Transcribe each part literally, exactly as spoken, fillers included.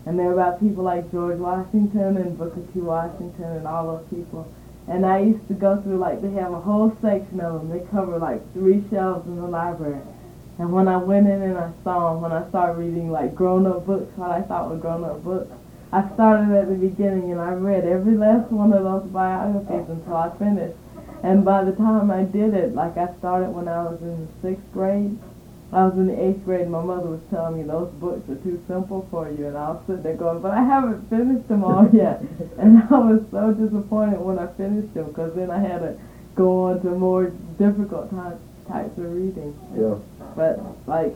And they're about people like George Washington and Booker T. Washington and all those people. And I used to go through, like, they have a whole section of them. They cover, like, three shelves in the library. And when I went in and I saw them, when I started reading, like, grown-up books, what I thought were grown-up books, I started at the beginning and I read every last one of those biographies until I finished. And by the time I did it, like, I started when I was in the sixth grade. I was in the eighth grade, and my mother was telling me those books are too simple for you, and I was sitting there going, but I haven't finished them all yet. And I was so disappointed when I finished them, because then I had to go on to more difficult types types of reading. Yeah. But, like,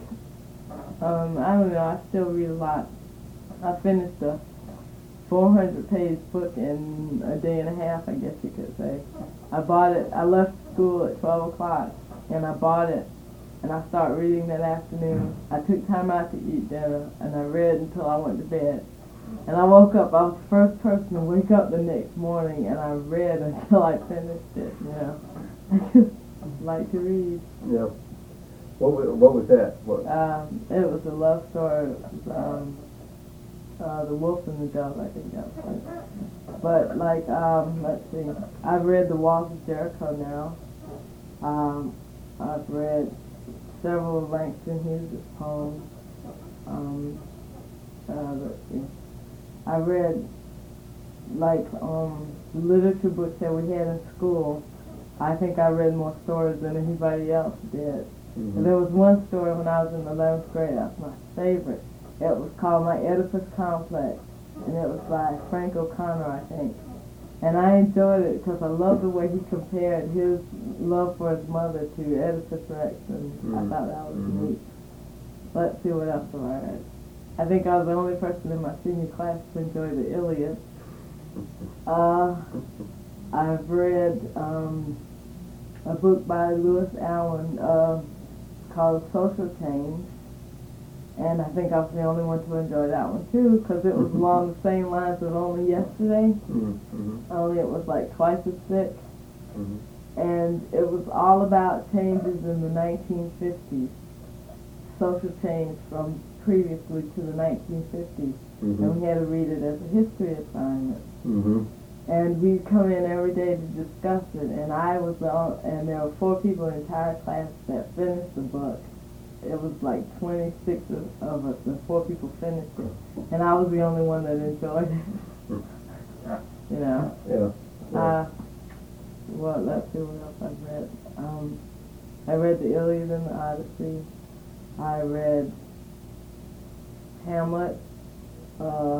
um, I don't know, I still read a lot. I finished a four hundred page book in a day and a half, I guess you could say. I bought it, I left school at twelve o'clock, and I bought it. And I started reading that afternoon. I took time out to eat dinner, and I read until I went to bed. And I woke up, I was the first person to wake up the next morning, and I read until I finished it, you know. I just like to read. Yeah. What was, what was that? What? Um, it was a love story. It was, um, uh, The Wolf and the Dove, I think that was it. But, like, um, let's see. I've read The Walls of Jericho now. Um, I've read several of Langston Hughes' poems. Um, uh, let's see. I read, like, um, literature books that we had in school. I think I read more stories than anybody else did. Mm-hmm. And there was one story when I was in the eleventh grade, that was my favorite. It was called My Oedipus Complex, and it was by Frank O'Connor, I think. And I enjoyed it because I loved the way he compared his love for his mother to Oedipus Rex, and mm-hmm. I thought that was mm-hmm. neat. Let's see what else have I read. I think I was the only person in my senior class to enjoy the Iliad. Uh, I've read um, a book by Lewis Allen uh, called Social Change, and I think I was the only one to enjoy that one too, because it was along the same lines as Only Yesterday, mm-hmm. only it was like twice as thick, mm-hmm. and it was all about changes in the nineteen fifties, social change from previously to the nineteen fifties, mm-hmm. and we had to read it as a history assignment. Mm-hmm. And we'd come in every day to discuss it, and I was the only, and there were four people in the entire class that finished the book. It was like twenty-six of, of us, and four people finished it, and I was the only one that enjoyed it. You know. Yeah. yeah. Uh, well, let's see what else I've read. Um, I read the Iliad and the Odyssey. I read Hamlet. Uh,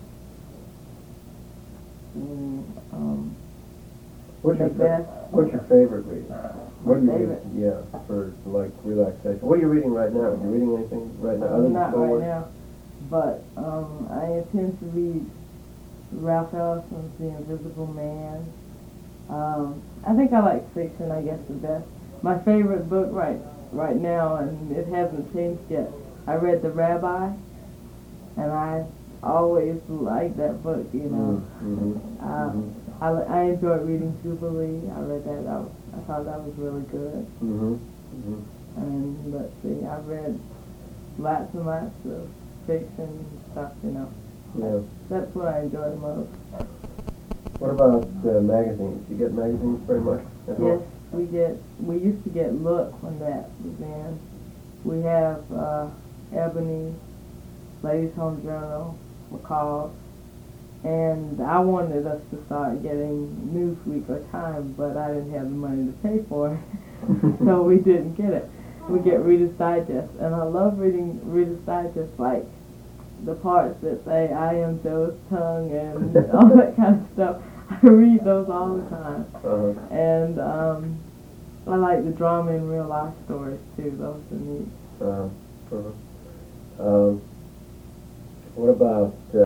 mm, um, what's your fa- What's your favorite reading? What are you favorite? reading? Yeah, for like relaxation. What are you reading right now? Are you reading anything right now? Other Not than right now, but um, I intend to read Ralph Ellison's The Invisible Man. Um, I think I like fiction, I guess, the best. My favorite book right right now, and it hasn't changed yet, I read The Rabbi, and I always liked that book, you know. Mm-hmm. Uh, mm-hmm. I, I enjoyed reading Jubilee. I read that. I, I thought that was really good. Mm-hmm. Mm-hmm. And let's see, I've read lots and lots of fiction and stuff, you know. Yeah. That's what I enjoy the most. What about uh, magazines? You get magazines very much at Yes, home? we get, we used to get Look when that began. We have uh, Ebony, Ladies Home Journal, McCall, and I wanted us to start getting Newsweek or Time, but I didn't have the money to pay for it, so we didn't get it. We get Reader's Digest, and I love reading Reader's Digest, like the parts that say, I am Joe's tongue, and all that kind of stuff. I read those all the time. Uh-huh. And um, I like the drama and real life stories, too. Those are neat. Uh-huh. Uh-huh. Um, what about... Uh,